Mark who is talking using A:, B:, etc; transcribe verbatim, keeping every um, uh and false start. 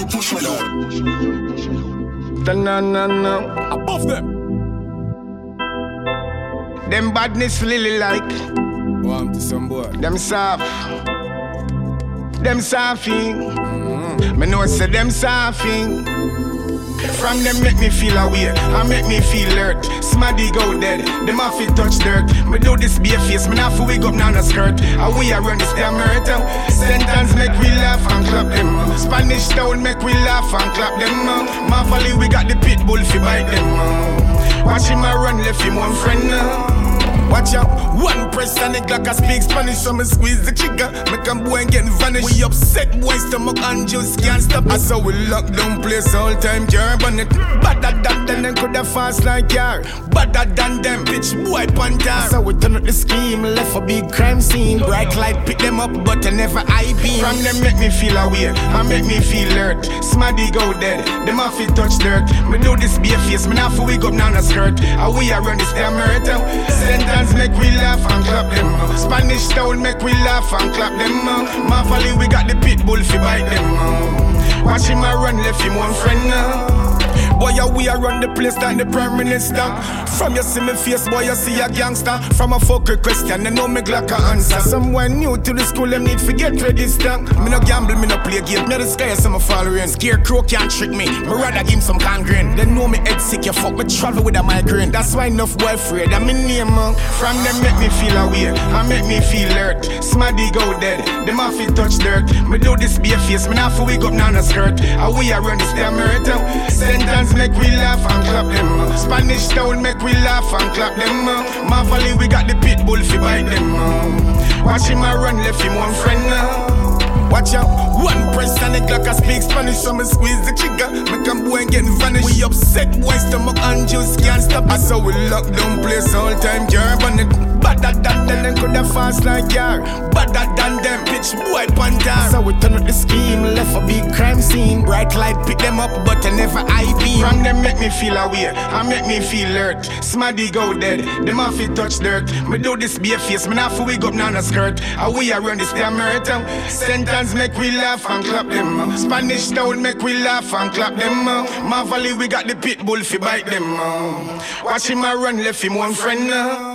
A: push me out.
B: Da-na-na-na.
A: Above them.
B: Them badness lily like.
A: Want to some boy.
B: Them soft. Them softing. Mm-hmm. Me know say them softing. From them make me feel away, and make me feel hurt. Smaddy go dead, them off it touch dirt. Me do this be a face, me not for wig up nana skirt. And we are run this damn murder. Sentence make we laugh and clap them. Spanish town make we laugh and clap them. Marvelly we got the pit bull fi bite them. Watch him a run, left him one friend. Watch out, one press and the Glock I speak Spanish, so me squeeze the trigger, make them boy and get vanished. We upset boys, stomach and just can't stop. I saw we lock down place all time, curb on it. Better than them, then coulda fast like car. Better than them, bitch boy pantar. So we turn up the scheme, left a big crime scene. Bright light pick them up, but I never I beam. From them make me feel away, and make me feel hurt. Smaddy go dead, them off it touch dirt. Me do this be a face, me not for wig up nana skirt. And we are run this damn murder. Sentence make we laugh and clap them. Spanish town make we laugh and clap them. Marvelly we got the pit bull fi bite them. Watch him a run, left him one friend. Boy, yeah, we a run the place like the prime minister. From you see me face, boy, you see a gangster. From a fucker question, you know me Glock a answer. Someone new to the school, them need to get registered. Me no gamble, me no play game. Me the sky, so me fall rain. Scarecrow can't trick me. Me rather give him some gangrene. They know me head sick, you fuck me travel with a migraine. That's why enough boy afraid. I'm in name, man. From them make me feel away, and make me feel hurt. Smaddy go dead, them off it touch dirt. Me do this be a face, me not for wig up nana skirt. And we a run this damn murder. Sentence make we laugh and clap them. Spanish town make we laugh and clap them. Marvelly we got the pit bull fi bite them. Watch him a run, left him one friend. Watch out, one press and the Glock I speak Spanish, so me squeeze the trigger, make them boy and get vanished. We upset boys, stomach and just can't stop. I saw we lock down place all time, curb on it. Better than them, then coulda fast like car. Better than them, bitch boy pantar. So we turn up the scheme, left a big crime scene. Bright light pick them up, but I never I beam. From them make me feel away, and make me feel hurt. Smaddy go dead, them off it touch dirt. Me do this be a face, me not for wig up nana skirt. And we a run this damn murder. Sentence make we laugh and clap them. Spanish town make we laugh and clap them. Marvelly we got the pit bull fi bite them. Watch him a run, left him one friend.